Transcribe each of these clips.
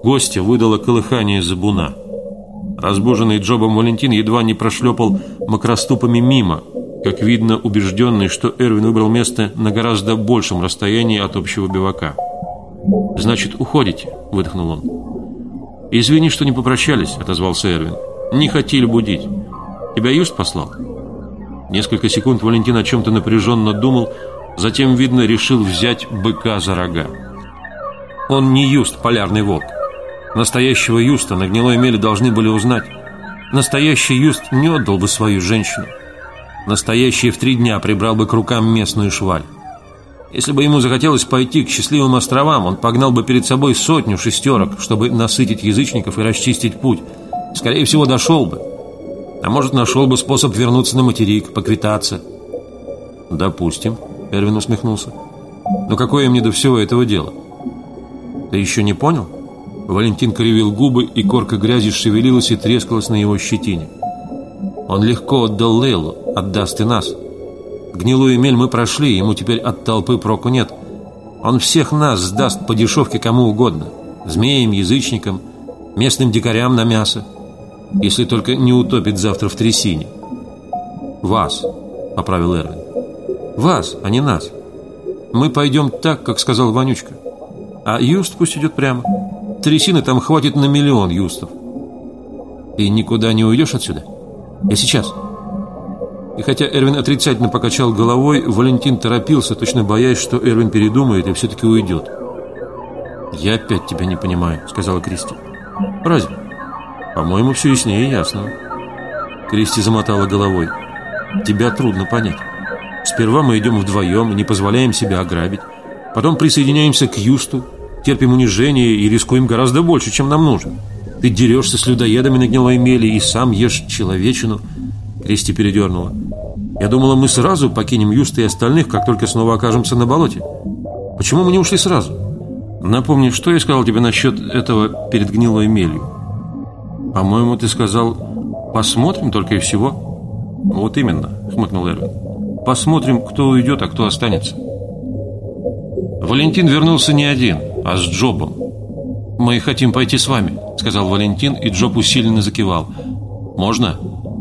гостя выдало колыхание зыбуна. Разбуженный Джобом Валентин едва не прошлепал макроступами мимо, как видно, убежденный, что Эрвин выбрал место на гораздо большем расстоянии от общего бивака. «Значит, уходите?» – выдохнул он. «Извини, что не попрощались», – отозвался Эрвин. «Не хотели будить. Тебя Юст послал?» Несколько секунд Валентин о чем-то напряженно думал, затем, видно, решил взять быка за рога. Он не Юст, полярный волк. Настоящего Юста на гнилой мели должны были узнать. Настоящий Юст не отдал бы свою женщину. Настоящий в 3 дня прибрал бы к рукам местную шваль. Если бы ему захотелось пойти к счастливым островам, он погнал бы перед собой 100 шестерок, чтобы насытить язычников и расчистить путь. Скорее всего, дошел бы. А может, нашел бы способ вернуться на материк, поквитаться. «Допустим», — Эрвин усмехнулся. «Но какое мне до всего этого дело?» «Ты еще не понял?» Валентин кривил губы, и корка грязи шевелилась и трескалась на его щетине. «Он легко отдал Лейлу, отдаст и нас. Гнилую мель мы прошли, ему теперь от толпы проку нет. Он всех нас сдаст по дешевке кому угодно. Змеям, язычникам, местным дикарям на мясо. Если только не утопит завтра в трясине». «Вас», — поправил Эрвин. «Вас, а не нас. Мы пойдем так, как сказал Вонючка. А Юст пусть идет прямо. Трясины там хватит на 1 000 000 юстов. И никуда не уйдешь отсюда? Я сейчас». И хотя Эрвин отрицательно покачал головой, Валентин торопился, точно боясь, что Эрвин передумает и все-таки уйдет. «Я опять тебя не понимаю», — сказала Кристи. «Разве? По-моему, все яснее ясного». Кристи замотала головой. «Тебя трудно понять. Сперва мы идем вдвоем, не позволяем себя ограбить. Потом присоединяемся к Юсту, терпим унижение и рискуем гораздо больше, чем нам нужно. Ты дерешься с людоедами на гнилой мели и сам ешь человечину». Кристи передернула. «Я думала, мы сразу покинем Юста и остальных, как только снова окажемся на болоте. Почему мы не ушли сразу? Напомни, что я сказал тебе насчет этого перед гнилой мелью?» «По-моему, ты сказал, посмотрим только и всего». «Вот именно», — хмыкнул Эрвин. «Посмотрим, кто уйдет, а кто останется». Валентин вернулся не один, а с Джобом. «Мы хотим пойти с вами», — сказал Валентин, и Джоб усиленно закивал. «Можно?»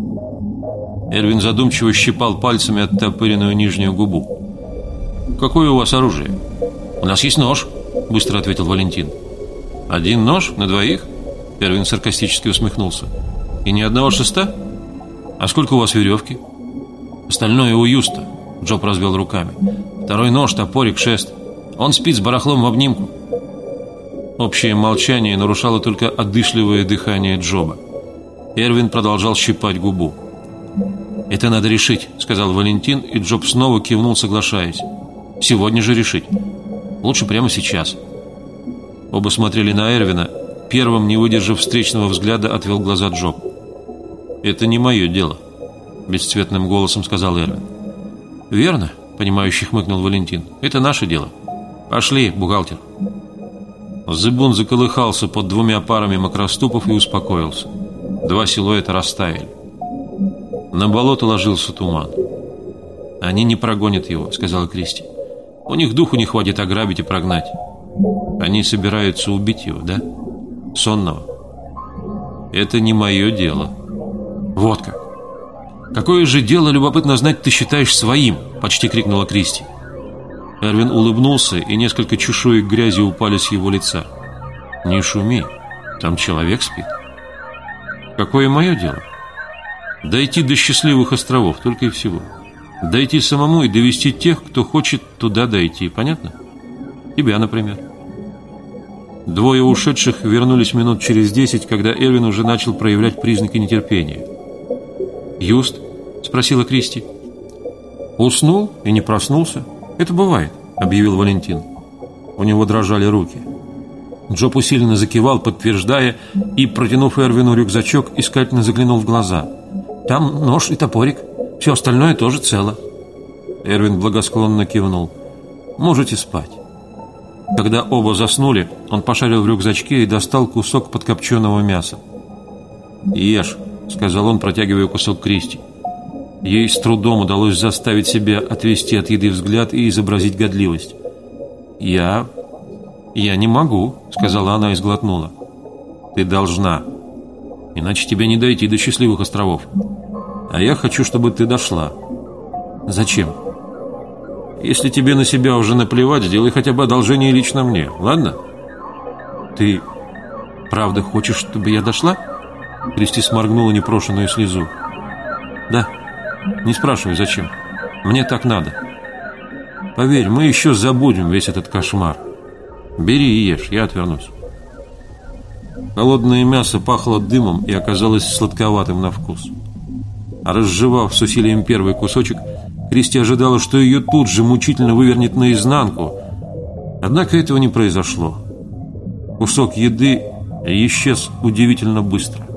Эрвин задумчиво щипал пальцами оттопыренную нижнюю губу. «Какое у вас оружие?» «У нас есть нож», — быстро ответил Валентин. «Один нож на двоих?» Эрвин саркастически усмехнулся. «И ни одного шеста? А сколько у вас веревки?» «Остальное у Юста», — Джоб развел руками. «Второй нож, топорик, шест. Он спит с барахлом в обнимку». Общее молчание нарушало только одышливое дыхание Джоба. Эрвин продолжал щипать губу. «Это надо решить», — сказал Валентин, и Джоб снова кивнул, соглашаясь. «Сегодня же решить. Лучше прямо сейчас». Оба смотрели на Эрвина. Первым, не выдержав встречного взгляда, отвел глаза Джоб. «Это не мое дело», — бесцветным голосом сказал Эрвин. «Верно», — понимающе хмыкнул Валентин. «Это наше дело. Пошли, бухгалтер». Зыбун заколыхался под 2 парами макроступов и успокоился. 2 силуэта растаяли. На болото ложился туман. «Они не прогонят его», — сказала Кристи. «У них духу не хватит ограбить и прогнать. Они собираются убить его, да? Сонного. Это не мое дело». «Вот как! Какое же дело, любопытно знать, ты считаешь своим?» — почти крикнула Кристи. Эрвин улыбнулся, и несколько чешуек грязи упали с его лица. «Не шуми, там человек спит». «Какое мое дело?» «Дойти до счастливых островов, только и всего. Дойти самому и довести тех, кто хочет туда дойти, понятно? Тебя, например». 2 ушедших вернулись минут через 10, когда Эрвин уже начал проявлять признаки нетерпения. «Юст?» — спросила Кристи. «Уснул и не проснулся. Это бывает», — объявил Валентин. У него дрожали руки. Джоб усиленно закивал, подтверждая, и, протянув Эрвину рюкзачок, искательно заглянул в глаза. «Там нож и топорик. Все остальное тоже цело». Эрвин благосклонно кивнул. «Можете спать». Когда оба заснули, он пошарил в рюкзачке и достал кусок подкопченого мяса. «Ешь», — сказал он, протягивая кусок Кристи. Ей с трудом удалось заставить себя отвести от еды взгляд и изобразить годливость. «Я не могу», — сказала она и сглотнула. Ты должна. Иначе тебе не дойти до счастливых островов. А я хочу, чтобы ты дошла. Зачем? Если тебе на себя уже наплевать, сделай хотя бы одолжение лично мне, ладно? Ты правда хочешь, чтобы я дошла? Кристи сморгнула непрошенную слезу. Да. Не спрашивай, зачем. Мне так надо. Поверь, мы еще забудем весь этот кошмар. Бери и ешь, я отвернусь. Холодное мясо пахло дымом и оказалось сладковатым на вкус. А разжевав с усилием первый кусочек, Кристи ожидала, что ее тут же мучительно вывернет наизнанку. Однако этого не произошло. Кусок еды исчез удивительно быстро.